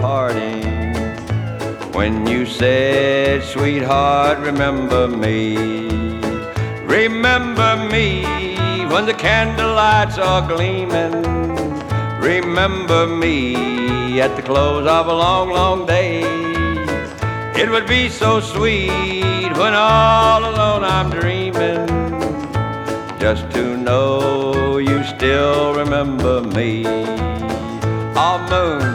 parting, when you said, sweetheart, remember me. Remember me when the candlelights are gleaming. Remember me at the close of a long, long day. It would be so sweet when all alone I'm dreaming, just to know you still remember me. Oh, moon,